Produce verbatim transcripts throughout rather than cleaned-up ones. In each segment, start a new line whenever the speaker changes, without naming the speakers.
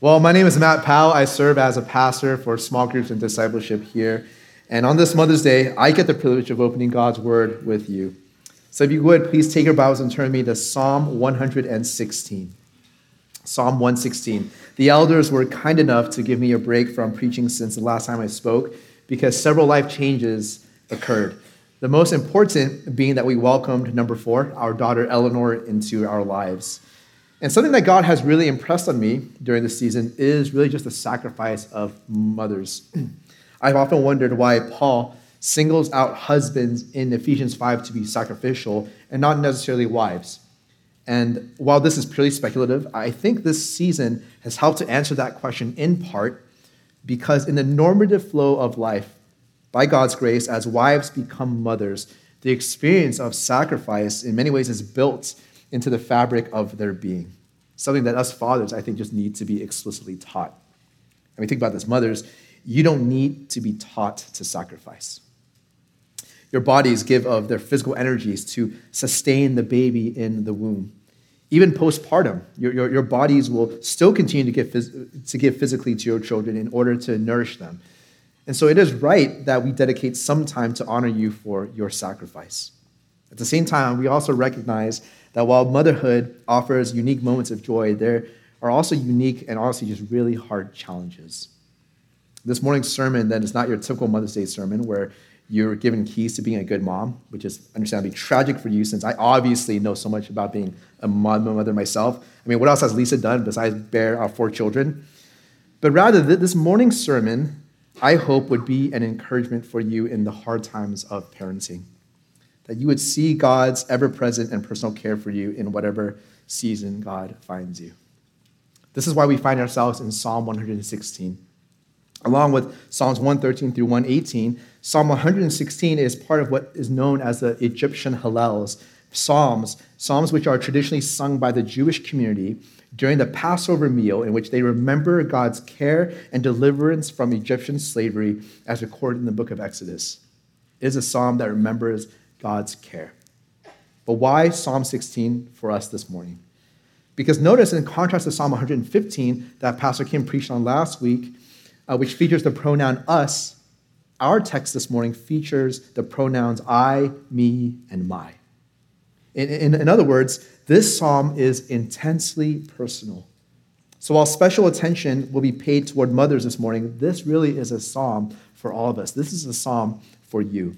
Well, my name is Matt Powell. I serve as a pastor for small groups and discipleship here. And on this Mother's Day, I get the privilege of opening God's Word with you. So if you would, please take your Bibles and turn me to Psalm one sixteen. Psalm one sixteen. The elders were kind enough to give me a break from preaching since the last time I spoke because several life changes occurred. The most important being that we welcomed, number four, our daughter Eleanor into our lives. And something that God has really impressed on me during this season is really just the sacrifice of mothers. I've often wondered why Paul singles out husbands in Ephesians five to be sacrificial and not necessarily wives. And while this is purely speculative, I think this season has helped to answer that question in part because in the normative flow of life, by God's grace, as wives become mothers, the experience of sacrifice in many ways is built into the fabric of their being. Something that us fathers, I think, just need to be explicitly taught. I mean, think about this. Mothers, you don't need to be taught to sacrifice. Your bodies give of their physical energies to sustain the baby in the womb. Even postpartum, your, your, your bodies will still continue to give, phys- to give physically to your children in order to nourish them. And so it is right that we dedicate some time to honor you for your sacrifice. At the same time, we also recognize that while motherhood offers unique moments of joy, there are also unique and honestly just really hard challenges. This morning's sermon then is not your typical Mother's Day sermon where you're given keys to being a good mom, which is understandably tragic for you since I obviously know so much about being a mother myself. I mean, what else has Lisa done besides bear our four children? But rather, this morning's sermon, I hope, would be an encouragement for you in the hard times of parenting. That you would see God's ever-present and personal care for you in whatever season God finds you. This is why we find ourselves in Psalm one sixteen. Along with Psalms one thirteen through one eighteen, Psalm one sixteen is part of what is known as the Egyptian Hallels, psalms, psalms which are traditionally sung by the Jewish community during the Passover meal in which they remember God's care and deliverance from Egyptian slavery as recorded in the book of Exodus. It is a psalm that remembers God's care. But why Psalm sixteen for us this morning? Because notice, in contrast to Psalm one fifteen that Pastor Kim preached on last week, uh, which features the pronoun us, our text this morning features the pronouns I, me, and my. In, in, in other words, this psalm is intensely personal. So while special attention will be paid toward mothers this morning, this really is a psalm for all of us. This is a psalm for you.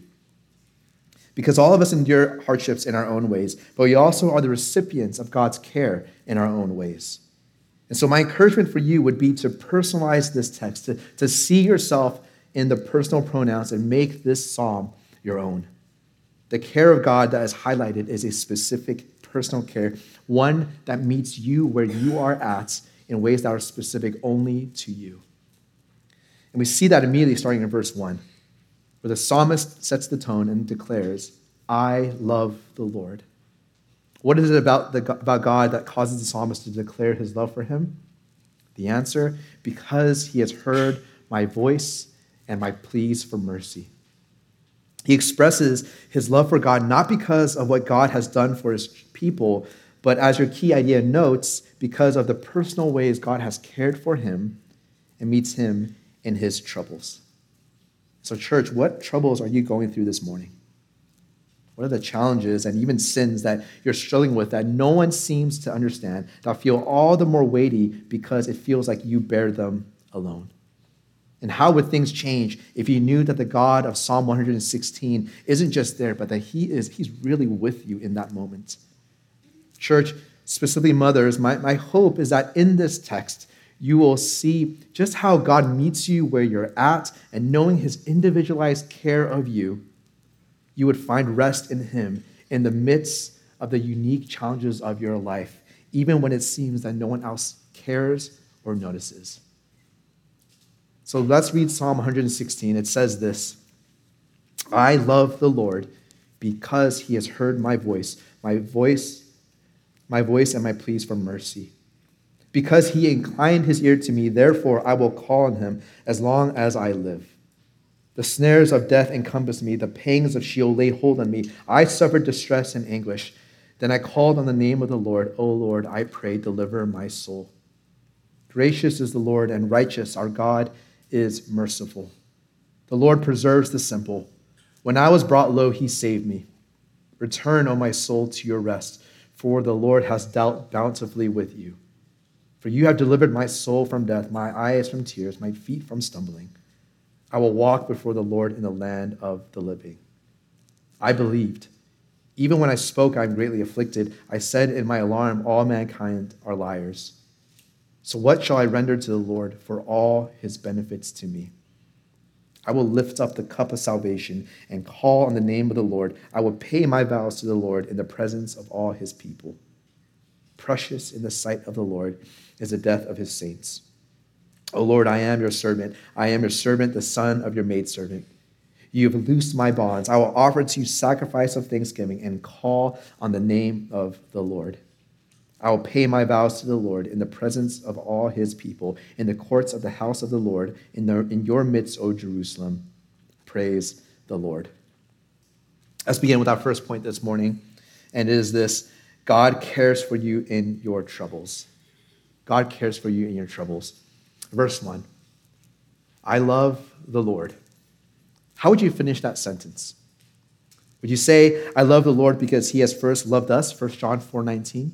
Because all of us endure hardships in our own ways, but we also are the recipients of God's care in our own ways. And so my encouragement for you would be to personalize this text, to, to see yourself in the personal pronouns and make this psalm your own. The care of God that is highlighted is a specific personal care, one that meets you where you are at in ways that are specific only to you. And we see that immediately starting in verse one. Where the psalmist sets the tone and declares, I love the Lord. What is it about, the, about God that causes the psalmist to declare his love for him? The answer, because he has heard my voice and my pleas for mercy. He expresses his love for God not because of what God has done for his people, but as your key idea notes, because of the personal ways God has cared for him and meets him in his troubles. So church, what troubles are you going through this morning? What are the challenges and even sins that you're struggling with that no one seems to understand, that feel all the more weighty because it feels like you bear them alone? And how would things change if you knew that the God of Psalm one sixteen isn't just there, but that he is, he's really with you in that moment? Church, specifically mothers, my, my hope is that in this text, you will see just how God meets you where you're at, and knowing his individualized care of you, you would find rest in him in the midst of the unique challenges of your life, even when it seems that no one else cares or notices. So let's read Psalm one sixteen. It says this, I love the Lord because he has heard my voice, my voice, my voice and my pleas for mercy. Because he inclined his ear to me, therefore I will call on him as long as I live. The snares of death encompassed me. The pangs of Sheol laid hold on me. I suffered distress and anguish. Then I called on the name of the Lord. O Lord, I pray, deliver my soul. Gracious is the Lord and righteous. Our God is merciful. The Lord preserves the simple. When I was brought low, he saved me. Return, O my soul, to your rest, for the Lord has dealt bountifully with you. For you have delivered my soul from death, my eyes from tears, my feet from stumbling. I will walk before the Lord in the land of the living. I believed. Even when I spoke, I am greatly afflicted. I said in my alarm, all mankind are liars. So what shall I render to the Lord for all his benefits to me? I will lift up the cup of salvation and call on the name of the Lord. I will pay my vows to the Lord in the presence of all his people. Precious in the sight of the Lord is the death of his saints. O Lord, I am your servant. I am your servant, the son of your maidservant. You have loosed my bonds. I will offer to you sacrifice of thanksgiving and call on the name of the Lord. I will pay my vows to the Lord in the presence of all his people, in the courts of the house of the Lord, in, the, in your midst, O Jerusalem. Praise the Lord. Let's begin with our first point this morning, and it is this: God cares for you in your troubles. God cares for you in your troubles. Verse one, I love the Lord. How would you finish that sentence? Would you say, I love the Lord because he has first loved us, First John four nineteen?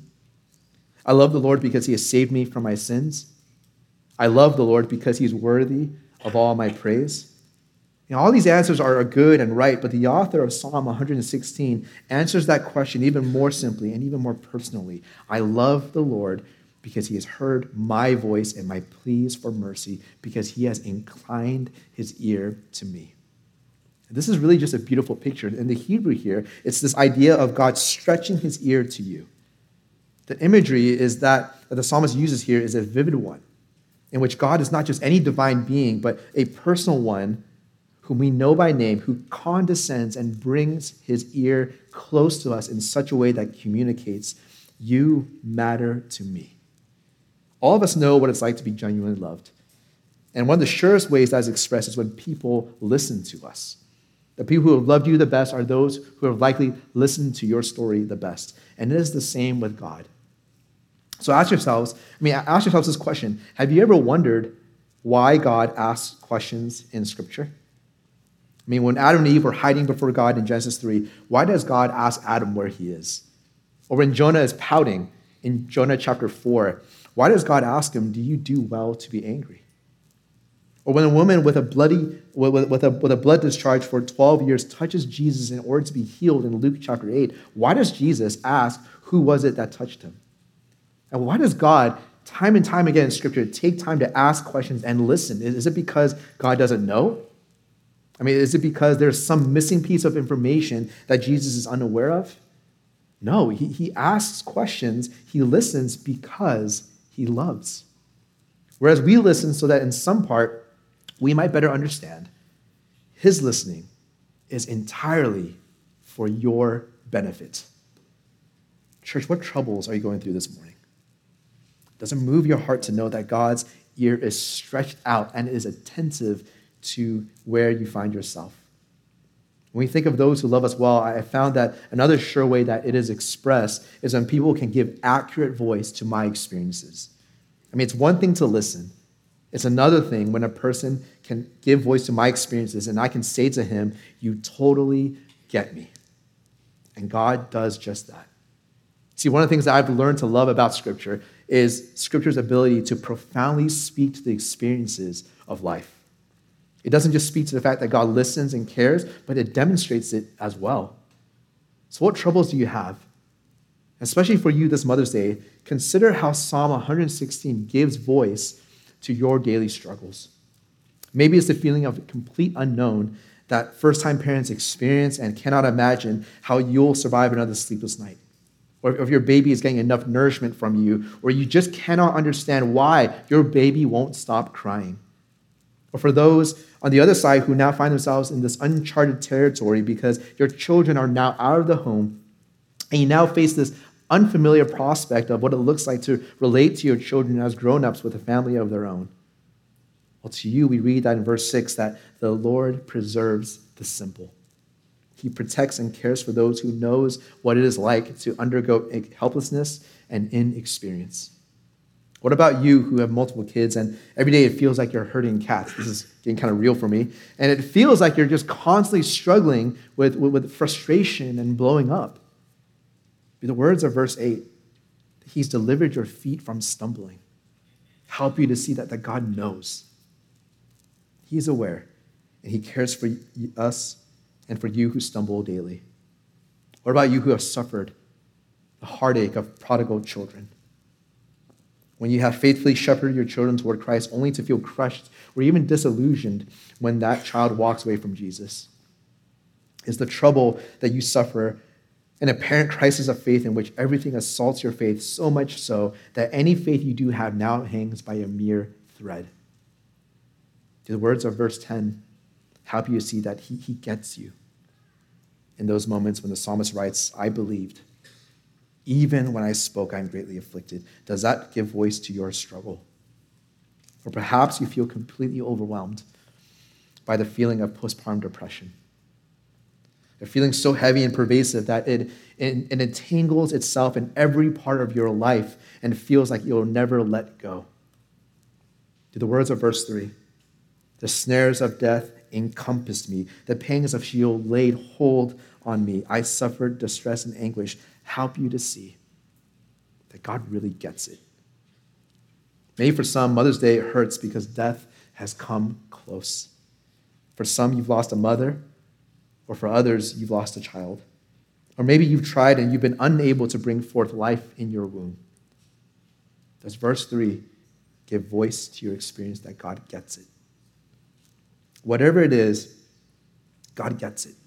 I love the Lord because he has saved me from my sins. I love the Lord because he is worthy of all my praise. You know, all these answers are good and right, but the author of Psalm one sixteen answers that question even more simply and even more personally. I love the Lord because he has heard my voice and my pleas for mercy, because he has inclined his ear to me. This is really just a beautiful picture. In the Hebrew here, it's this idea of God stretching his ear to you. The imagery is that, that the psalmist uses here is a vivid one, in which God is not just any divine being, but a personal one whom we know by name, who condescends and brings his ear close to us in such a way that communicates, you matter to me. All of us know what it's like to be genuinely loved. And one of the surest ways that is expressed is when people listen to us. The people who have loved you the best are those who have likely listened to your story the best. And it is the same with God. So ask yourselves, I mean, ask yourselves this question. Have you ever wondered why God asks questions in Scripture? I mean, when Adam and Eve were hiding before God in Genesis three, why does God ask Adam where he is? Or when Jonah is pouting in Jonah chapter four, why does God ask him, do you do well to be angry? Or when a woman with a bloody, with, with, a, with a blood discharge for twelve years touches Jesus in order to be healed in Luke chapter eight, why does Jesus ask, who was it that touched him? And why does God, time and time again in Scripture, take time to ask questions and listen? Is it because God doesn't know? I mean, is it because there's some missing piece of information that Jesus is unaware of? No, he, he asks questions, he listens because he loves. Whereas we listen so that in some part, we might better understand. His listening is entirely for your benefit. Church, what troubles are you going through this morning? Does it move your heart to know that God's ear is stretched out and is attentive to where you find yourself? When we think of those who love us well, I found that another sure way that it is expressed is when people can give accurate voice to my experiences. I mean, it's one thing to listen. It's another thing when a person can give voice to my experiences and I can say to him, you totally get me. And God does just that. See, one of the things that I've learned to love about Scripture is Scripture's ability to profoundly speak to the experiences of life. It doesn't just speak to the fact that God listens and cares, but it demonstrates it as well. So what troubles do you have? Especially for you this Mother's Day, consider how Psalm one sixteen gives voice to your daily struggles. Maybe it's the feeling of complete unknown that first-time parents experience and cannot imagine how you'll survive another sleepless night. Or if your baby is getting enough nourishment from you, or you just cannot understand why your baby won't stop crying. Or for those on the other side who now find themselves in this uncharted territory because your children are now out of the home, and you now face this unfamiliar prospect of what it looks like to relate to your children as grown-ups with a family of their own. Well, to you, we read that in verse six, that the Lord preserves the simple. He protects and cares for those who knows what it is like to undergo helplessness and inexperience. What about you who have multiple kids and every day it feels like you're herding cats? This is getting kind of real for me. And it feels like you're just constantly struggling with, with, with frustration and blowing up. The words of verse eight, he's delivered your feet from stumbling. Help you to see that, that God knows. He's aware, and he cares for us and for you who stumble daily. What about you who have suffered the heartache of prodigal children? When you have faithfully shepherded your children toward Christ only to feel crushed or even disillusioned when that child walks away from Jesus? Is the trouble that you suffer an apparent crisis of faith in which everything assaults your faith so much so that any faith you do have now hangs by a mere thread? The words of verse ten help you to see that he, he gets you. In those moments when the psalmist writes, I believed, even when I spoke, I am greatly afflicted. Does that give voice to your struggle? Or perhaps you feel completely overwhelmed by the feeling of postpartum depression. A feeling so heavy and pervasive that it, it, it entangles itself in every part of your life and feels like you'll never let go. To the words of verse three, the snares of death encompassed me. The pangs of Sheol laid hold on me. I suffered distress and anguish. Help you to see that God really gets it. Maybe for some, Mother's Day hurts because death has come close. For some, you've lost a mother, or for others, you've lost a child. Or maybe you've tried and you've been unable to bring forth life in your womb. Does verse three give voice to your experience that God gets it? Whatever it is, God gets it.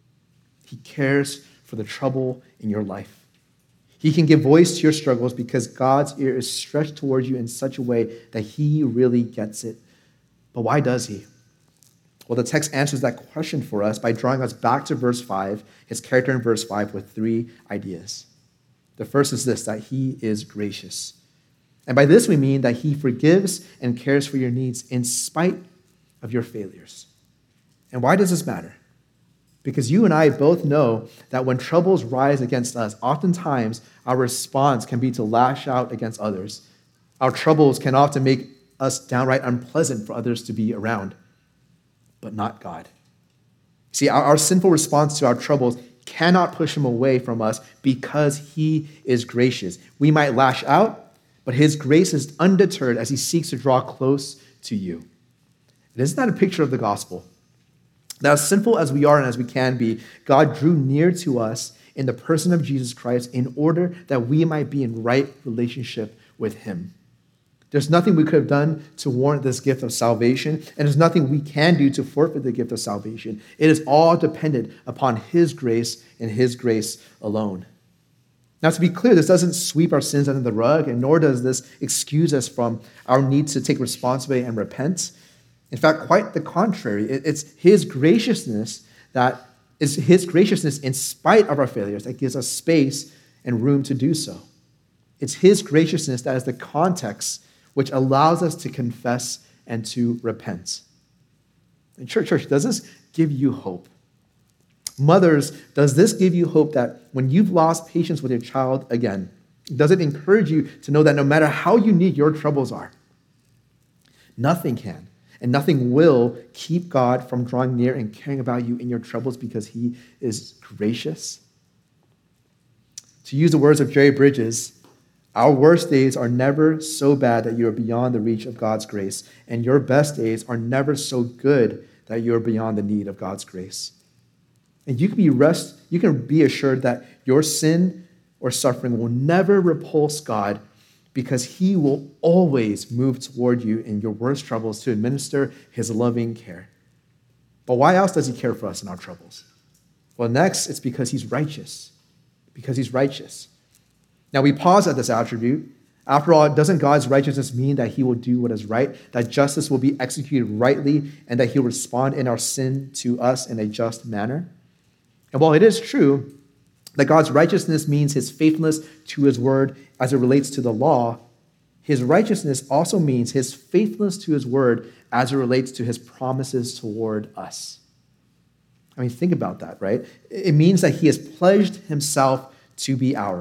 He cares for the trouble in your life. He can give voice to your struggles because God's ear is stretched towards you in such a way that he really gets it. But why does he? Well, the text answers that question for us by drawing us back to verse five, his character in verse five, with three ideas. The first is this, that he is gracious. And by this we mean that he forgives and cares for your needs in spite of your failures. And why does this matter? Because you and I both know that when troubles rise against us, oftentimes our response can be to lash out against others. Our troubles can often make us downright unpleasant for others to be around, but not God. See, our, our sinful response to our troubles cannot push him away from us because he is gracious. We might lash out, but his grace is undeterred as he seeks to draw close to you. And isn't that a picture of the gospel? Now, as sinful as we are and as we can be, God drew near to us in the person of Jesus Christ in order that we might be in right relationship with him. There's nothing we could have done to warrant this gift of salvation, and there's nothing we can do to forfeit the gift of salvation. It is all dependent upon his grace and his grace alone. Now, to be clear, this doesn't sweep our sins under the rug, and nor does this excuse us from our need to take responsibility and repent. In fact, quite the contrary. It's his graciousness that is his graciousness in spite of our failures that gives us space and room to do so. It's his graciousness that is the context which allows us to confess and to repent. And church, church, does this give you hope? Mothers, does this give you hope that when you've lost patience with your child again, does it encourage you to know that no matter how unique your troubles are, nothing can and nothing will keep God from drawing near and caring about you in your troubles because he is gracious? To use the words of Jerry Bridges, our worst days are never so bad that you are beyond the reach of God's grace, and your best days are never so good that you are beyond the need of God's grace. And you can be rest, you can be assured that your sin or suffering will never repulse God because he will always move toward you in your worst troubles to administer his loving care. But why else does he care for us in our troubles? Well, next, it's because he's righteous. Because he's righteous. Now, we pause at this attribute. After all, doesn't God's righteousness mean that he will do what is right, that justice will be executed rightly, and that he'll respond in our sin to us in a just manner? And while it is true that God's righteousness means his faithfulness to his word as it relates to the law, his righteousness also means his faithfulness to his word as it relates to his promises toward us. I mean, think about that, right? It means that he has pledged himself to be ours.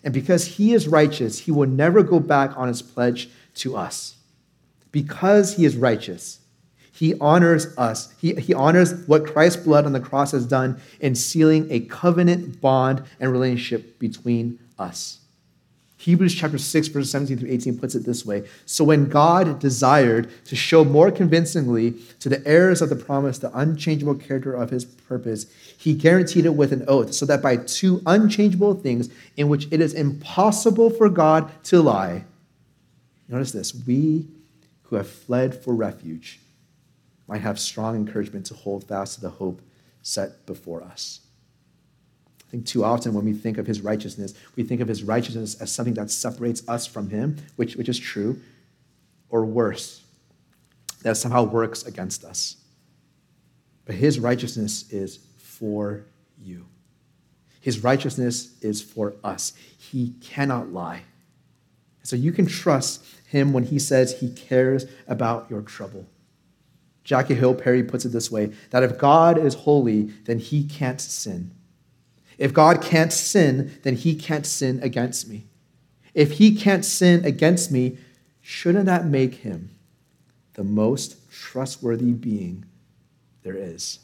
And because he is righteous, he will never go back on his pledge to us. Because he is righteous, he honors us. He, he honors what Christ's blood on the cross has done in sealing a covenant bond and relationship between us. Hebrews chapter six, verses seventeen through eighteen puts it this way. So when God desired to show more convincingly to the heirs of the promise the unchangeable character of his purpose, he guaranteed it with an oath, so that by two unchangeable things in which it is impossible for God to lie, notice this, we who have fled for refuge might have strong encouragement to hold fast to the hope set before us. I think too often when we think of his righteousness, we think of his righteousness as something that separates us from him, which, which is true, or worse, that somehow works against us. But his righteousness is for you. His righteousness is for us. He cannot lie. So you can trust him when he says he cares about your trouble. Jackie Hill Perry puts it this way, that if God is holy, then he can't sin. If God can't sin, then he can't sin against me. If he can't sin against me, shouldn't that make him the most trustworthy being there is?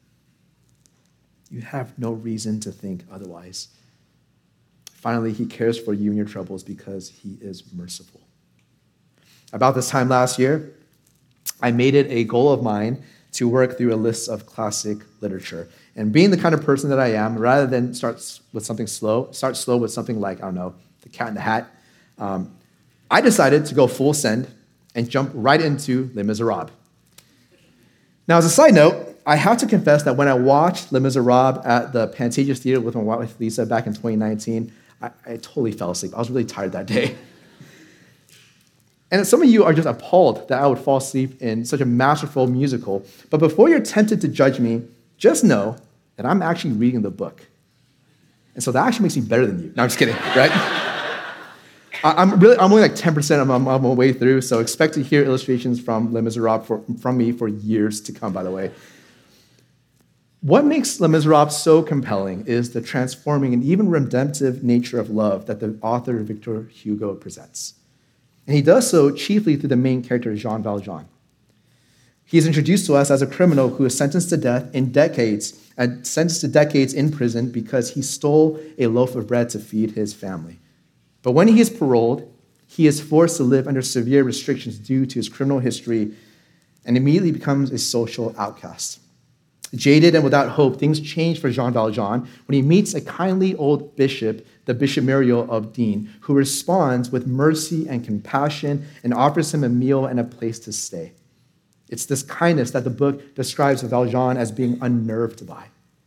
You have no reason to think otherwise. Finally, he cares for you and your troubles because he is merciful. About this time last year, I made it a goal of mine to work through a list of classic literature. And being the kind of person that I am, rather than start with something slow, start slow with something like, I don't know, The Cat in the Hat, um, I decided to go full send and jump right into Les Miserables. Now, as a side note, I have to confess that when I watched Les Miserables at the Pantages Theater with my wife Lisa back in twenty nineteen, I, I totally fell asleep. I was really tired that day. And some of you are just appalled that I would fall asleep in such a masterful musical. But before you're tempted to judge me, just know that I'm actually reading the book. And so that actually makes me better than you. No, I'm just kidding, right? I'm really, I'm only like ten percent of my, my way through, so expect to hear illustrations from Les Miserables for, from me for years to come, by the way. What makes Les Miserables so compelling is the transforming and even redemptive nature of love that the author Victor Hugo presents. And he does so chiefly through the main character, Jean Valjean. He is introduced to us as a criminal who is sentenced to death in decades, and sentenced to decades in prison because he stole a loaf of bread to feed his family. But when he is paroled, he is forced to live under severe restrictions due to his criminal history and immediately becomes a social outcast. Jaded and without hope, things change for Jean Valjean when he meets a kindly old bishop, the Bishop Muriel of Digne, who responds with mercy and compassion and offers him a meal and a place to stay. It's this kindness that the book describes Valjean as being unnerved by.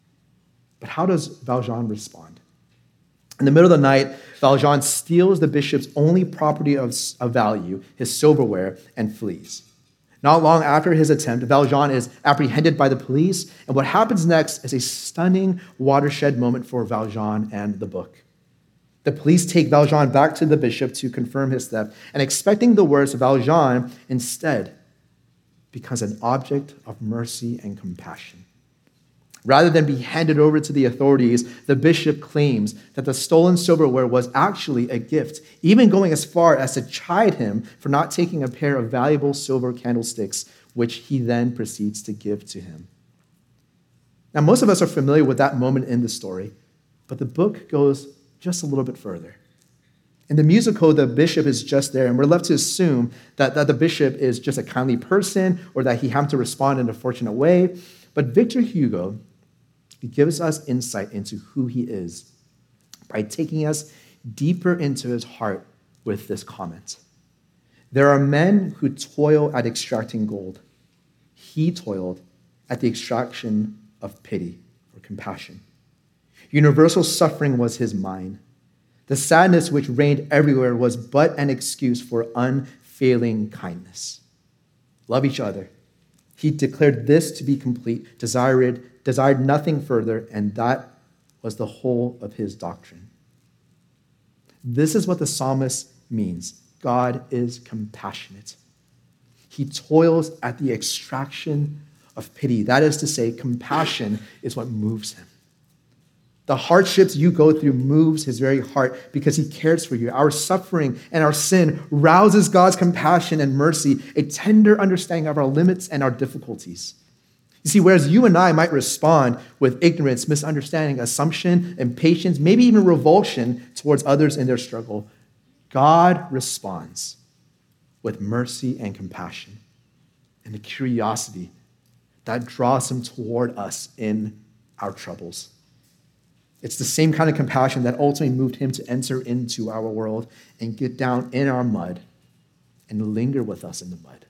But how does Valjean respond? In the middle of the night, Valjean steals the bishop's only property of, of value, his silverware, and flees. Not long after his attempt, Valjean is apprehended by the police, and what happens next is a stunning watershed moment for Valjean and the book. The police take Valjean back to the bishop to confirm his theft, and expecting the worst, Valjean instead becomes an object of mercy and compassion. Rather than be handed over to the authorities, the bishop claims that the stolen silverware was actually a gift, even going as far as to chide him for not taking a pair of valuable silver candlesticks, which he then proceeds to give to him. Now, most of us are familiar with that moment in the story, but the book goes just a little bit further. In the musical, the bishop is just there, and we're left to assume that, that the bishop is just a kindly person or that he happened to respond in a fortunate way. But Victor Hugo, he gives us insight into who he is by taking us deeper into his heart with this comment. There are men who toil at extracting gold. He toiled at the extraction of pity or compassion. Universal suffering was his mine. The sadness which reigned everywhere was but an excuse for unfailing kindness. Love each other. He declared this to be complete, desired desired nothing further, and that was the whole of his doctrine. This is what the psalmist means. God is compassionate. He toils at the extraction of pity. That is to say, compassion is what moves him. The hardships you go through moves his very heart because he cares for you. Our suffering and our sin rouses God's compassion and mercy, a tender understanding of our limits and our difficulties. You see, whereas you and I might respond with ignorance, misunderstanding, assumption, impatience, maybe even revulsion towards others in their struggle, God responds with mercy and compassion and a curiosity that draws him toward us in our troubles. It's the same kind of compassion that ultimately moved him to enter into our world and get down in our mud and linger with us in the mud.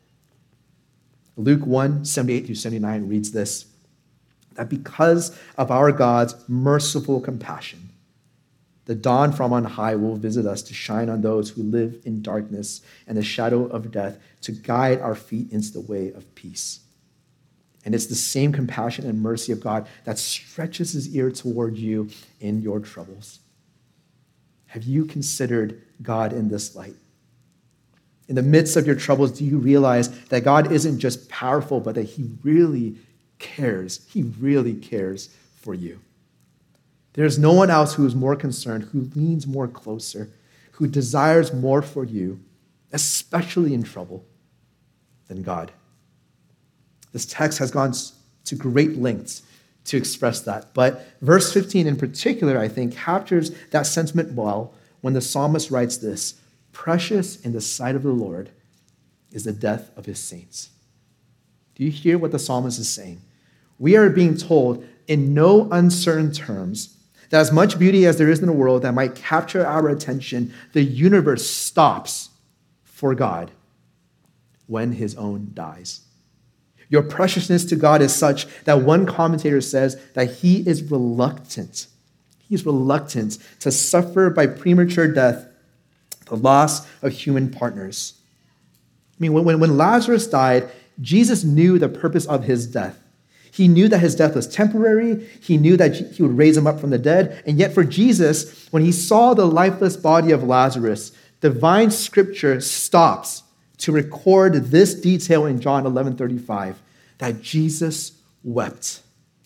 Luke one, seventy-eight through seventy-nine reads this, that because of our God's merciful compassion, the dawn from on high will visit us to shine on those who live in darkness and the shadow of death, to guide our feet into the way of peace. And it's the same compassion and mercy of God that stretches his ear toward you in your troubles. Have you considered God in this light? In the midst of your troubles, do you realize that God isn't just powerful, but that he really cares? He really cares for you. There's no one else who is more concerned, who leans more closer, who desires more for you, especially in trouble, than God. This text has gone to great lengths to express that. But verse fifteen in particular, I think, captures that sentiment well when the psalmist writes this, "Precious in the sight of the Lord is the death of his saints." Do you hear what the psalmist is saying? We are being told in no uncertain terms that as much beauty as there is in the world that might capture our attention, the universe stops for God when his own dies. Your preciousness to God is such that one commentator says that he is reluctant. He is reluctant to suffer by premature death the loss of human partners. I mean, when, when Lazarus died, Jesus knew the purpose of his death. He knew that his death was temporary. He knew that he would raise him up from the dead. And yet for Jesus, when he saw the lifeless body of Lazarus, divine scripture stops to record this detail in John eleven thirty-five, that Jesus wept.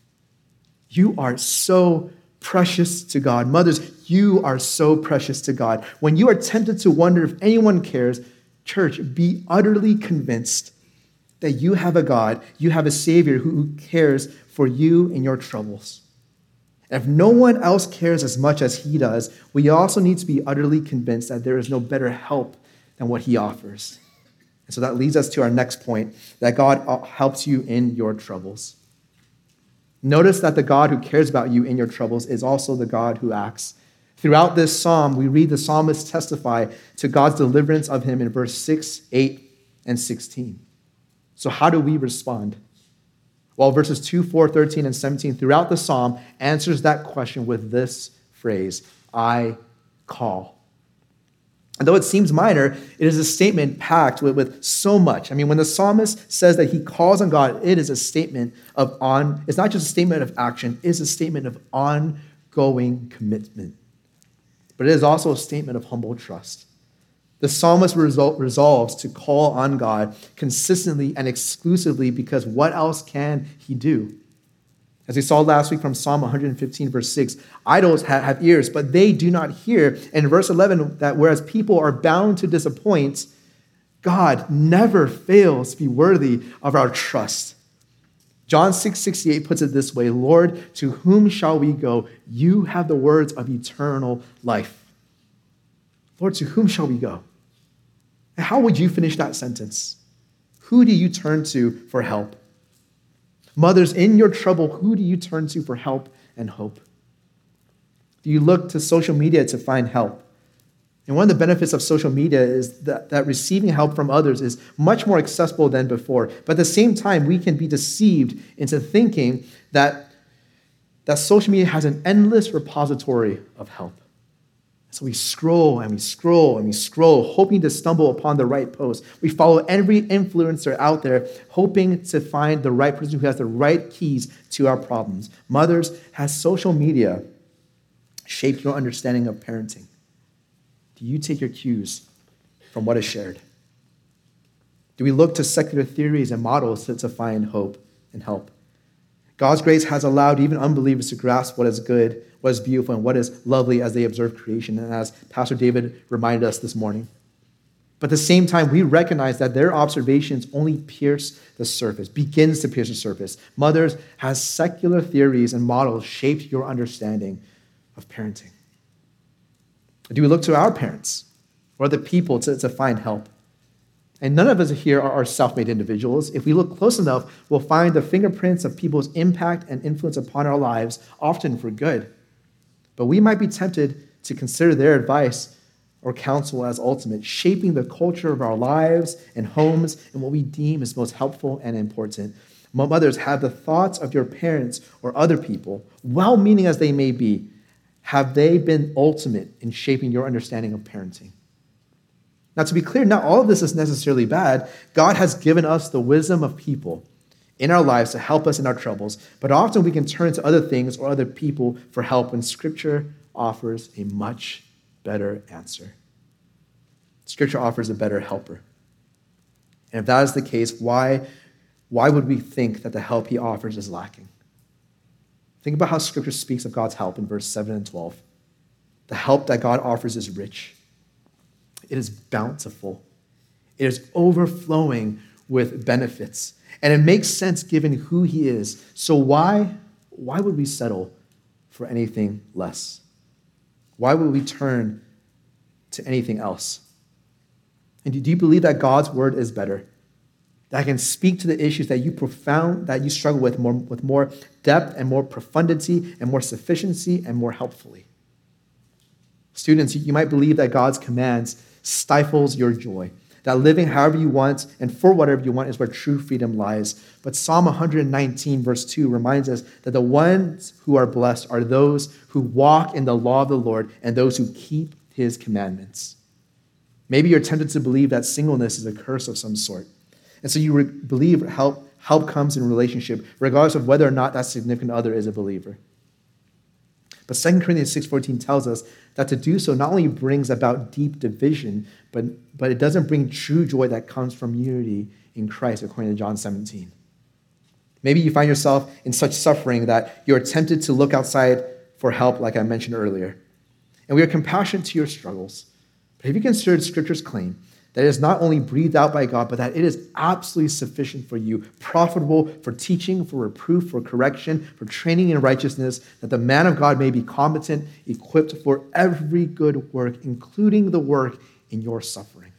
You are so precious to God. Mothers, you are so precious to God. When you are tempted to wonder if anyone cares, church, be utterly convinced that you have a God, you have a Savior who cares for you in your troubles. And if no one else cares as much as he does, we also need to be utterly convinced that there is no better help than what he offers. And so that leads us to our next point, that God helps you in your troubles. Notice that the God who cares about you in your troubles is also the God who acts. Throughout this psalm, we read the psalmist testify to God's deliverance of him in verse six, eight, and sixteen. So how do we respond? Well, verses two, four, thirteen, and seventeen throughout the psalm answers that question with this phrase, I call. And though it seems minor, it is a statement packed with, with so much. I mean, when the psalmist says that he calls on God, it is a statement of on, it's not just a statement of action, it is a statement of ongoing commitment. But it is also a statement of humble trust. The psalmist resol- resolves to call on God consistently and exclusively because what else can he do? As we saw last week from Psalm one fifteen, verse six, idols have ears, but they do not hear. And in verse eleven, that whereas people are bound to disappoint, God never fails to be worthy of our trust. John six sixty-eight puts it this way, Lord, to whom shall we go? You have the words of eternal life. Lord, to whom shall we go? And how would you finish that sentence? Who do you turn to for help? Mothers, in your trouble, who do you turn to for help and hope? Do you look to social media to find help? And one of the benefits of social media is that, that receiving help from others is much more accessible than before. But at the same time, we can be deceived into thinking that, that social media has an endless repository of help. So we scroll and we scroll and we scroll, hoping to stumble upon the right post. We follow every influencer out there, hoping to find the right person who has the right keys to our problems. Mothers, has social media shaped your understanding of parenting? Do you take your cues from what is shared? Do we look to secular theories and models to, to find hope and help? God's grace has allowed even unbelievers to grasp what is good, what is beautiful, and what is lovely as they observe creation, and as Pastor David reminded us this morning. But at the same time, we recognize that their observations only pierce the surface, begins to pierce the surface. Mothers, has secular theories and models shaped your understanding of parenting? Do we look to our parents or the people to, to find help? And none of us here are, are self-made individuals. If we look close enough, we'll find the fingerprints of people's impact and influence upon our lives, often for good. But we might be tempted to consider their advice or counsel as ultimate, shaping the culture of our lives and homes and what we deem is most helpful and important. Mothers, have the thoughts of your parents or other people, well-meaning as they may be, have they been ultimate in shaping your understanding of parenting? Now, to be clear, not all of this is necessarily bad. God has given us the wisdom of people in our lives to help us in our troubles, but often we can turn to other things or other people for help when Scripture offers a much better answer. Scripture offers a better helper. And if that is the case, why, why would we think that the help he offers is lacking? Think about how Scripture speaks of God's help in verse seven and twelve. The help that God offers is rich. It is bountiful. It is overflowing with benefits. And it makes sense given who he is. So why, why would we settle for anything less? Why would we turn to anything else? And do you believe that God's word is better? That can speak to the issues that you profound, that you struggle with more, with more depth and more profundity and more sufficiency and more helpfully? Students, you might believe that God's commands stifles your joy, that living however you want and for whatever you want is where true freedom lies. But Psalm one nineteen, verse two, reminds us that the ones who are blessed are those who walk in the law of the Lord and those who keep his commandments. Maybe you're tempted to believe that singleness is a curse of some sort. And so you re- believe help, help comes in relationship, regardless of whether or not that significant other is a believer. But Second Corinthians six fourteen tells us that to do so not only brings about deep division, but, but it doesn't bring true joy that comes from unity in Christ, according to John seventeen. Maybe you find yourself in such suffering that you're tempted to look outside for help, like I mentioned earlier. And we are compassionate to your struggles. But have you considered Scripture's claim that it is not only breathed out by God, but that it is absolutely sufficient for you, profitable for teaching, for reproof, for correction, for training in righteousness, that the man of God may be competent, equipped for every good work, including the work in your suffering?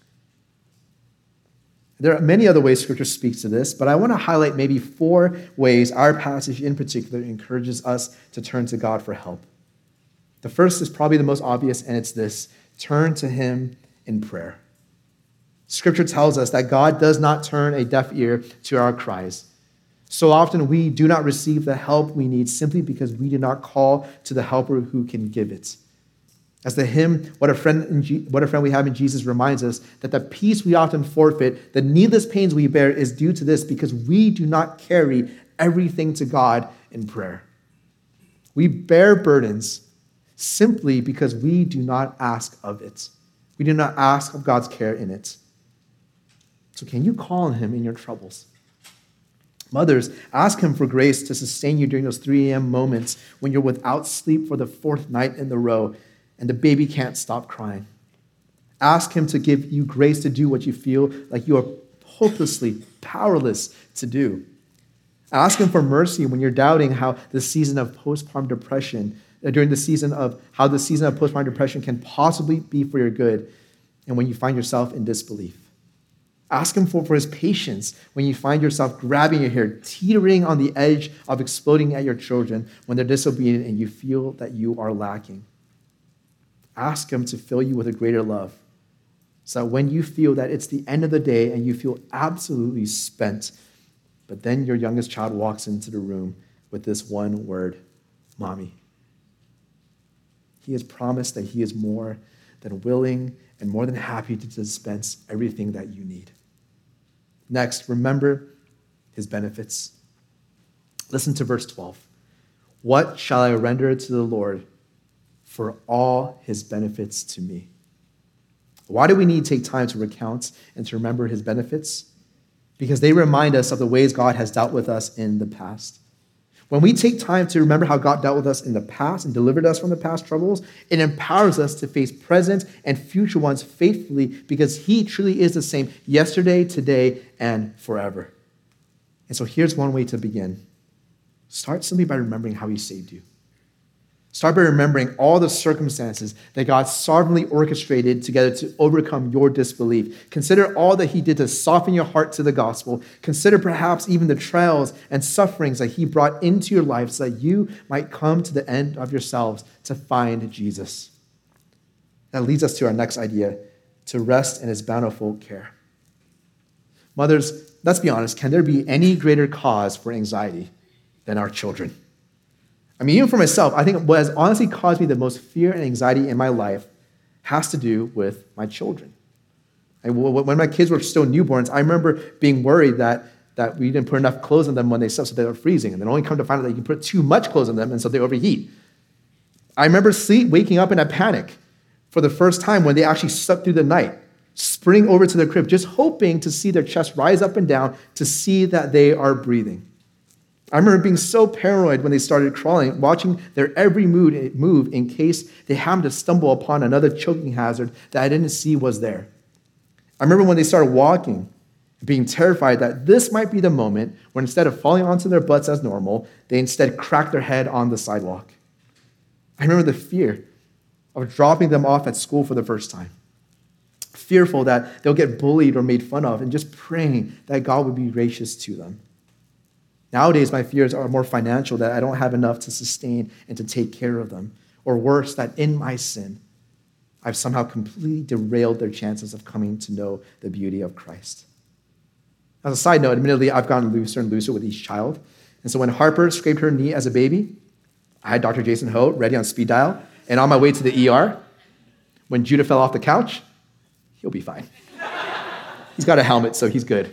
There are many other ways Scripture speaks to this, but I want to highlight maybe four ways our passage in particular encourages us to turn to God for help. The first is probably the most obvious, and it's this: turn to him in prayer. Scripture tells us that God does not turn a deaf ear to our cries. So often we do not receive the help we need simply because we do not call to the helper who can give it. As the hymn, What a Friend, in G- What a Friend We Have in Jesus reminds us, that the peace we often forfeit, the needless pains we bear, is due to this because we do not carry everything to God in prayer. We bear burdens simply because we do not ask of it. We do not ask of God's care in it. So can you call on him in your troubles? Mothers, ask him for grace to sustain you during those three a.m. moments when you're without sleep for the fourth night in a row and the baby can't stop crying. Ask him to give you grace to do what you feel like you are hopelessly powerless to do. Ask him for mercy when you're doubting how the season of postpartum depression, during the season of how the season of postpartum depression can possibly be for your good, and when you find yourself in disbelief. Ask him for, for his patience when you find yourself grabbing your hair, teetering on the edge of exploding at your children when they're disobedient and you feel that you are lacking. Ask him to fill you with a greater love so that when you feel that it's the end of the day and you feel absolutely spent, but then your youngest child walks into the room with this one word, Mommy. He has promised that he is more than willing and more than happy to dispense everything that you need. Next, remember his benefits. Listen to verse twelve. What shall I render to the Lord for all his benefits to me? Why do we need to take time to recount and to remember his benefits? Because they remind us of the ways God has dealt with us in the past. When we take time to remember how God dealt with us in the past and delivered us from the past troubles, it empowers us to face present and future ones faithfully because he truly is the same yesterday, today, and forever. And so here's one way to begin. Start simply by remembering how he saved you. Start by remembering all the circumstances that God sovereignly orchestrated together to overcome your disbelief. Consider all that he did to soften your heart to the gospel. Consider perhaps even the trials and sufferings that he brought into your life so that you might come to the end of yourselves to find Jesus. That leads us to our next idea, to rest in his bountiful care. Mothers, let's be honest, can there be any greater cause for anxiety than our children? I mean, even for myself, I think what has honestly caused me the most fear and anxiety in my life has to do with my children. And when my kids were still newborns, I remember being worried that, that we didn't put enough clothes on them when they slept, so they were freezing. And then only come to find out that you can put too much clothes on them, and so they overheat. I remember sleep, waking up in a panic for the first time when they actually slept through the night, sprinting over to their crib, just hoping to see their chest rise up and down to see that they are breathing. I remember being so paranoid when they started crawling, watching their every move in case they happened to stumble upon another choking hazard that I didn't see was there. I remember when they started walking, being terrified that this might be the moment when instead of falling onto their butts as normal, they instead cracked their head on the sidewalk. I remember the fear of dropping them off at school for the first time, fearful that they'll get bullied or made fun of, and just praying that God would be gracious to them. Nowadays, my fears are more financial, that I don't have enough to sustain and to take care of them. Or worse, that in my sin, I've somehow completely derailed their chances of coming to know the beauty of Christ. As a side note, admittedly, I've gotten looser and looser with each child. And so when Harper scraped her knee as a baby, I had Doctor Jason Ho ready on speed dial. And on my way to the E R, when Judah fell off the couch, he'll be fine. He's got a helmet, so he's good.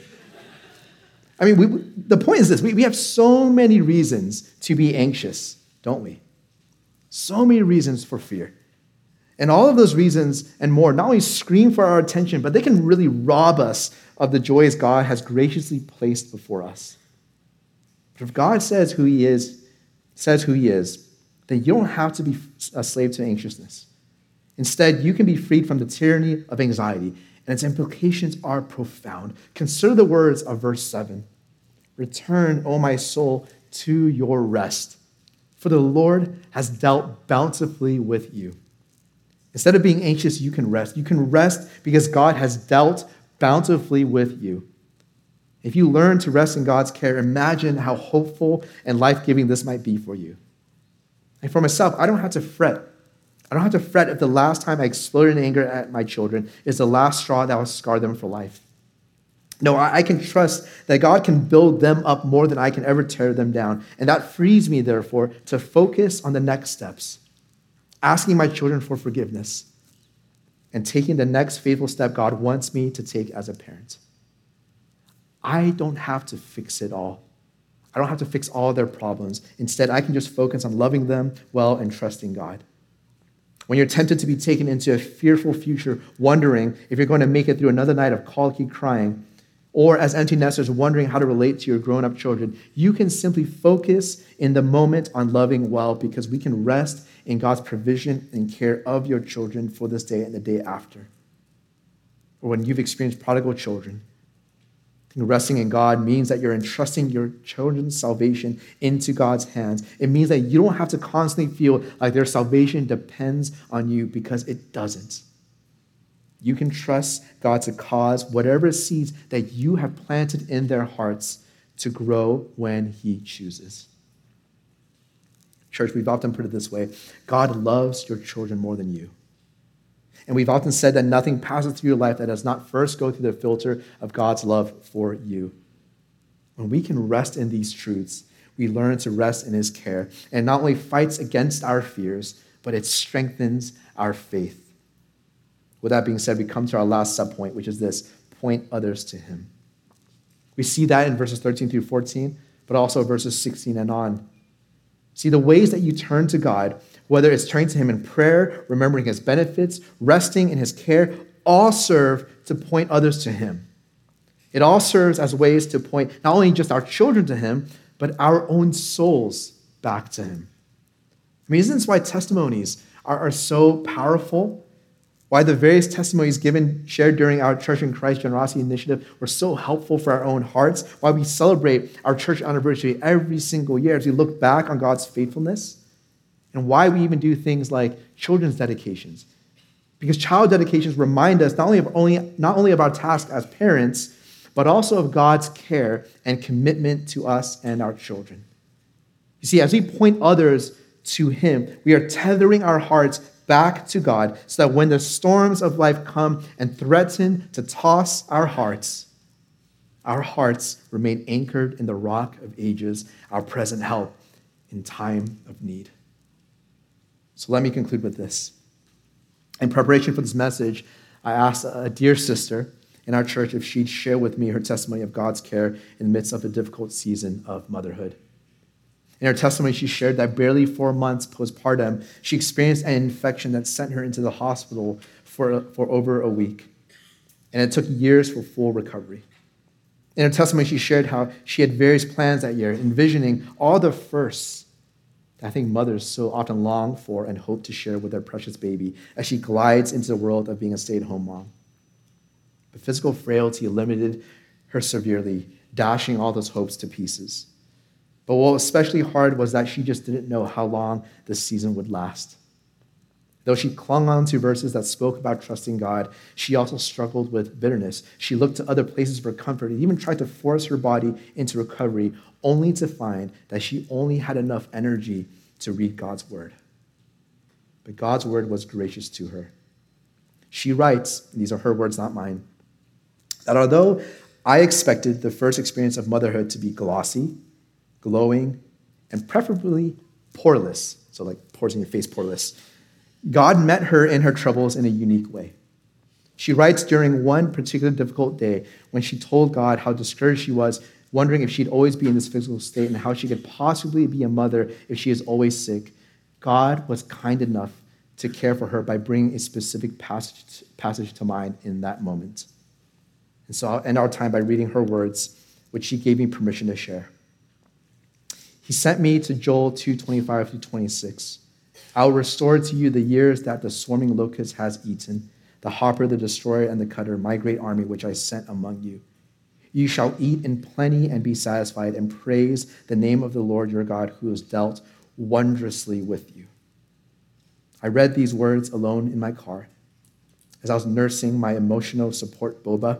I mean, we, the point is this. We, we have so many reasons to be anxious, don't we? So many reasons for fear. And all of those reasons and more not only scream for our attention, but they can really rob us of the joys God has graciously placed before us. But if God says who he is, says who he is, then you don't have to be a slave to anxiousness. Instead, you can be freed from the tyranny of anxiety, and its implications are profound. Consider the words of verse seven. Return, O my soul, to your rest, for the Lord has dealt bountifully with you. Instead of being anxious, you can rest. You can rest because God has dealt bountifully with you. If you learn to rest in God's care, imagine how hopeful and life-giving this might be for you. And for myself, I don't have to fret. I don't have to fret if the last time I exploded in anger at my children is the last straw that will scar them for life. No, I can trust that God can build them up more than I can ever tear them down. And that frees me, therefore, to focus on the next steps, asking my children for forgiveness, and taking the next faithful step God wants me to take as a parent. I don't have to fix it all. I don't have to fix all their problems. Instead, I can just focus on loving them well and trusting God. When you're tempted to be taken into a fearful future, wondering if you're going to make it through another night of colicky crying, or as empty nesters wondering how to relate to your grown-up children, you can simply focus in the moment on loving well, because we can rest in God's provision and care of your children for this day and the day after. Or when you've experienced prodigal children, resting in God means that you're entrusting your children's salvation into God's hands. It means that you don't have to constantly feel like their salvation depends on you, because it doesn't. You can trust God to cause whatever seeds that you have planted in their hearts to grow when he chooses. Church, we've often put it this way: God loves your children more than you. And we've often said that nothing passes through your life that does not first go through the filter of God's love for you. When we can rest in these truths, we learn to rest in his care. And not only fights against our fears, but it strengthens our faith. With that being said, we come to our last subpoint, which is this: point others to him. We see that in verses thirteen through fourteen, but also verses sixteen and on. See, the ways that you turn to God, whether it's turning to him in prayer, remembering his benefits, resting in his care, all serve to point others to him. It all serves as ways to point not only just our children to him, but our own souls back to him. I mean, isn't this why testimonies are, are so powerful? Why the various testimonies given, shared during our Church in Christ Generosity Initiative were so helpful for our own hearts? Why we celebrate our church anniversary every single year as we look back on God's faithfulness? And why we even do things like children's dedications. Because child dedications remind us not only of, only, not only of our task as parents, but also of God's care and commitment to us and our children. You see, as we point others to him, we are tethering our hearts back to God so that when the storms of life come and threaten to toss our hearts, our hearts remain anchored in the rock of ages, our present help in time of need. So let me conclude with this. In preparation for this message, I asked a dear sister in our church if she'd share with me her testimony of God's care in the midst of a difficult season of motherhood. In her testimony, she shared that barely four months postpartum, she experienced an infection that sent her into the hospital for, for over a week. And it took years for full recovery. In her testimony, she shared how she had various plans that year, envisioning all the firsts that I think mothers so often long for and hope to share with their precious baby as she glides into the world of being a stay-at-home mom. But physical frailty limited her severely, dashing all those hopes to pieces. But what was especially hard was that she just didn't know how long this season would last. Though she clung on to verses that spoke about trusting God, she also struggled with bitterness. She looked to other places for comfort and even tried to force her body into recovery, only to find that she only had enough energy to read God's word. But God's word was gracious to her. She writes, and these are her words, not mine, that although I expected the first experience of motherhood to be glossy, glowing, and preferably poreless, so like pores in your face, poreless, God met her in her troubles in a unique way. She writes during one particular difficult day when she told God how discouraged she was, wondering if she'd always be in this physical state and how she could possibly be a mother if she is always sick. God was kind enough to care for her by bringing a specific passage, passage to mind in that moment. And so I'll end our time by reading her words, which she gave me permission to share. He sent me to Joel two twenty-five through twenty-six. I will restore to you the years that the swarming locust has eaten, the hopper, the destroyer, and the cutter, my great army which I sent among you. You shall eat in plenty and be satisfied, and praise the name of the Lord your God, who has dealt wondrously with you. I read these words alone in my car as I was nursing my emotional support boba.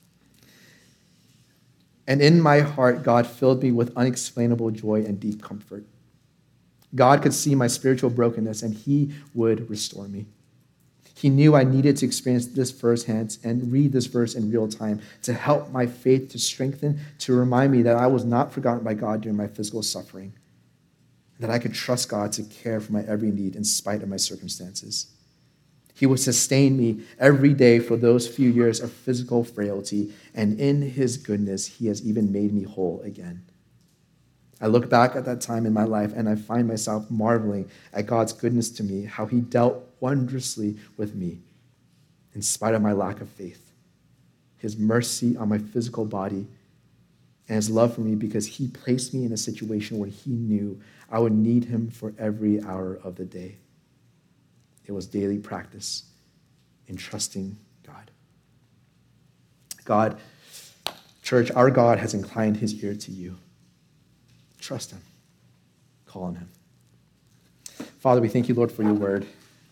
And in my heart, God filled me with unexplainable joy and deep comfort. God could see my spiritual brokenness, and he would restore me. He knew I needed to experience this firsthand and read this verse in real time to help my faith to strengthen, to remind me that I was not forgotten by God during my physical suffering, that I could trust God to care for my every need in spite of my circumstances. He would sustain me every day for those few years of physical frailty, and in his goodness, he has even made me whole again. I look back at that time in my life, and I find myself marveling at God's goodness to me, how he dealt wondrously with me in spite of my lack of faith, his mercy on my physical body, and his love for me because he placed me in a situation where he knew I would need him for every hour of the day. It was daily practice in trusting God. God, church, our God has inclined his ear to you. Trust him. Call on him. Father, we thank you, Lord, for your word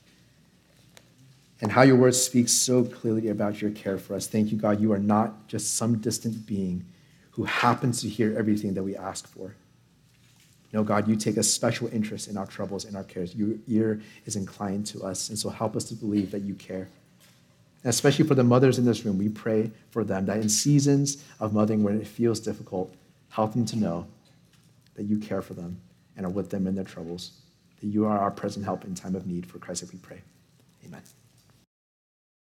and how your word speaks so clearly about your care for us. Thank you, God, you are not just some distant being who happens to hear everything that we ask for. No, God, you take a special interest in our troubles and our cares. Your ear is inclined to us, and so help us to believe that you care. And especially for the mothers in this room, we pray for them that in seasons of mothering where it feels difficult, help them to know that you care for them and are with them in their troubles, that you are our present help in time of need. For Christ, we pray. Amen.